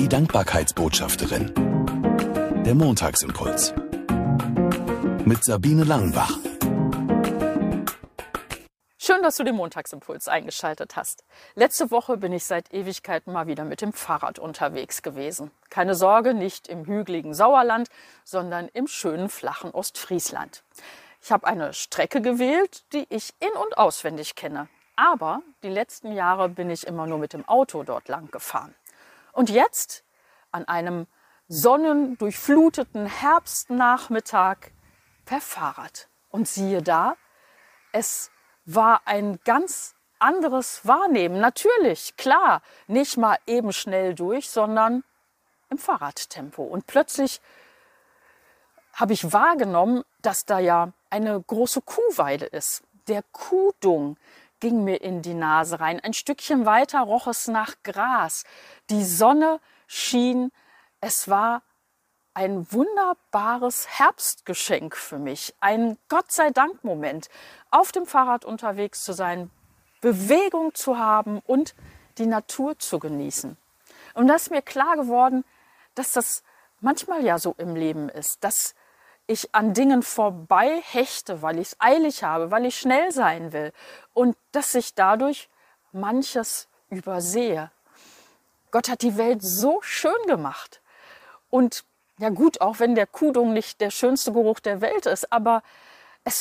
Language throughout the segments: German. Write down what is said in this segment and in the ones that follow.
Die Dankbarkeitsbotschafterin. Der Montagsimpuls. Mit Sabine Langenbach. Schön, dass du den Montagsimpuls eingeschaltet hast. Letzte Woche bin ich seit Ewigkeiten mal wieder mit dem Fahrrad unterwegs gewesen. Keine Sorge, nicht im hügeligen Sauerland, sondern im schönen, flachen Ostfriesland. Ich habe eine Strecke gewählt, die ich in- und auswendig kenne. Aber die letzten Jahre bin ich immer nur mit dem Auto dort lang gefahren. Und jetzt, an einem sonnendurchfluteten Herbstnachmittag, per Fahrrad. Und siehe da, es war ein ganz anderes Wahrnehmen. Natürlich, klar, nicht mal eben schnell durch, sondern im Fahrradtempo. Und plötzlich habe ich wahrgenommen, dass da ja eine große Kuhweide ist. Der Kuhdung ging mir in die Nase rein. Ein Stückchen weiter roch es nach Gras. Die Sonne schien. Es war ein wunderbares Herbstgeschenk für mich. Ein Gott-sei-Dank-Moment, auf dem Fahrrad unterwegs zu sein, Bewegung zu haben und die Natur zu genießen. Und da ist mir klar geworden, dass das manchmal ja so im Leben ist, dass ich an Dingen vorbei hechte, weil ich es eilig habe, weil ich schnell sein will und dass ich dadurch manches übersehe. Gott hat die Welt so schön gemacht. Und ja gut, auch wenn der Kuhdung nicht der schönste Geruch der Welt ist, aber es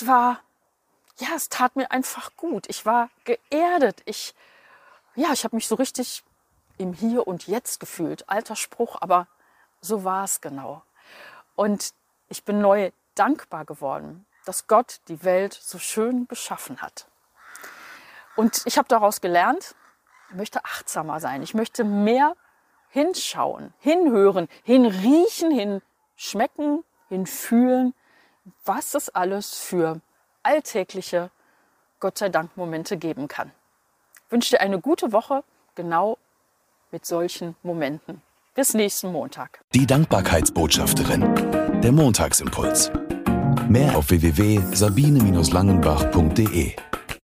tat mir einfach gut. Ich war geerdet. Ich habe mich so richtig im Hier und Jetzt gefühlt. Alter Spruch, aber so war es genau. Und ich bin neu dankbar geworden, dass Gott die Welt so schön geschaffen hat. Und ich habe daraus gelernt, ich möchte achtsamer sein. Ich möchte mehr hinschauen, hinhören, hinriechen, hinschmecken, hinfühlen, was es alles für alltägliche Gott-sei-Dank-Momente geben kann. Ich wünsche dir eine gute Woche, genau mit solchen Momenten. Bis nächsten Montag. Die Dankbarkeitsbotschafterin. Der Montagsimpuls. Mehr auf www.sabine-langenbach.de